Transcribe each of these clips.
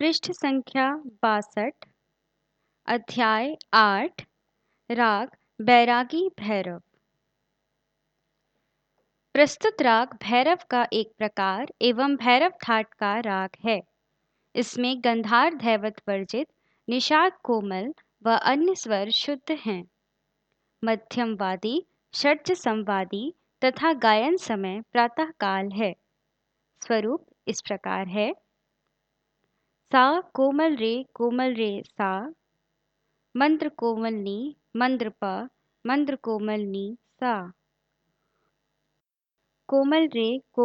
पृष्ठ संख्या 62। अध्याय 8। राग बैरागी भैरव। प्रस्तुत राग भैरव का एक प्रकार एवं भैरव थाट का राग है। इसमें गंधार धैवत वर्जित, निषाद कोमल व अन्य स्वर शुद्ध हैं। मध्यमवादी, षड्ज संवादी तथा गायन समय प्रातः काल है। स्वरूप इस प्रकार है। सा कोमल रे सा, मंद्र कोमल नी मंद्र प, मंद्र कोमल नी सा। कोमल रे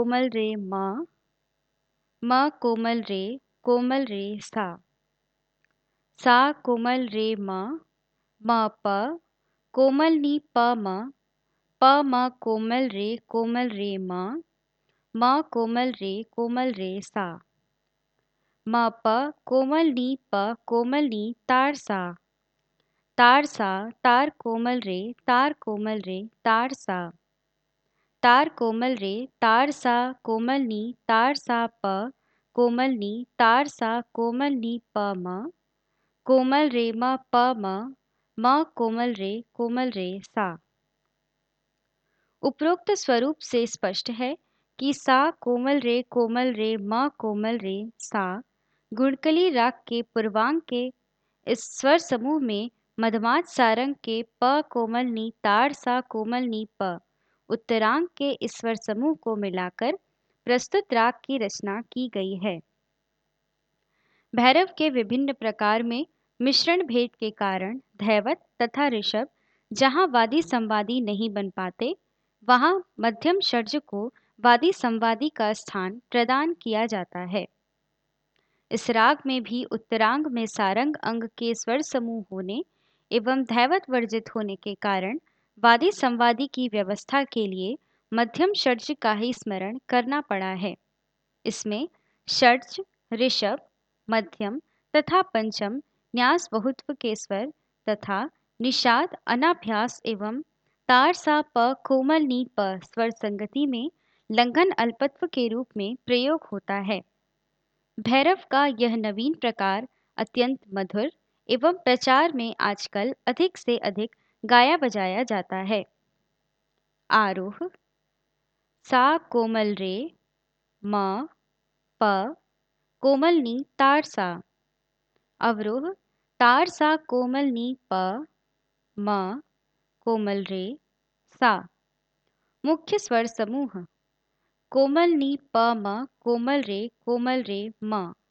म कोमल रे सा कोमल रे म प, कोमल नी प म कोमल रे म कोमल रे सा। म प कोमल नी प कोमल नी तार सा तार कोमल रे तार सा। तार कोमल रे तार सा कोमल नी तार सा प, कोमल नी तार सा कोमल नी प म, कोमल रे म प म कोमल रे सा। उपरोक्त स्वरूप से स्पष्ट है कि सा कोमल रे म कोमल रे सा गुणकली राग के पूर्वांग के इस स्वर समूह में मधमाद सारंग के प कोमल नी ताड़ सा कोमल नी प उत्तरांग के इस स्वर समूह को मिलाकर प्रस्तुत राग की रचना की गई है। भैरव के विभिन्न प्रकार में मिश्रण भेद के कारण धैवत तथा ऋषभ जहाँ वादी संवादी नहीं बन पाते, वहाँ मध्यम षड्ज को वादी संवादी का स्थान प्रदान किया जाता है। इस राग में भी उत्तरांग में सारंग अंग के स्वर समूह होने एवं धैवत वर्जित होने के कारण वादी संवादी की व्यवस्था के लिए मध्यम षड्ज का ही स्मरण करना पड़ा है। इसमें षड्ज, ऋषभ, मध्यम तथा पंचम न्यास बहुत्व के स्वर तथा निषाद अनाभ्यास एवं तार सा प कोमल नी प स्वर संगति में लंघन अल्पत्व के रूप में प्रयोग होता है। भैरव का यह नवीन प्रकार अत्यंत मधुर एवं प्रचार में आजकल अधिक से अधिक गाया बजाया जाता है। आरोह सा कोमल रे म प कोमल नी तार सा। अवरोह तार सा कोमल नी प म कोमल रे सा। मुख्य स्वर समूह कोमल नी प म कोमल रे म,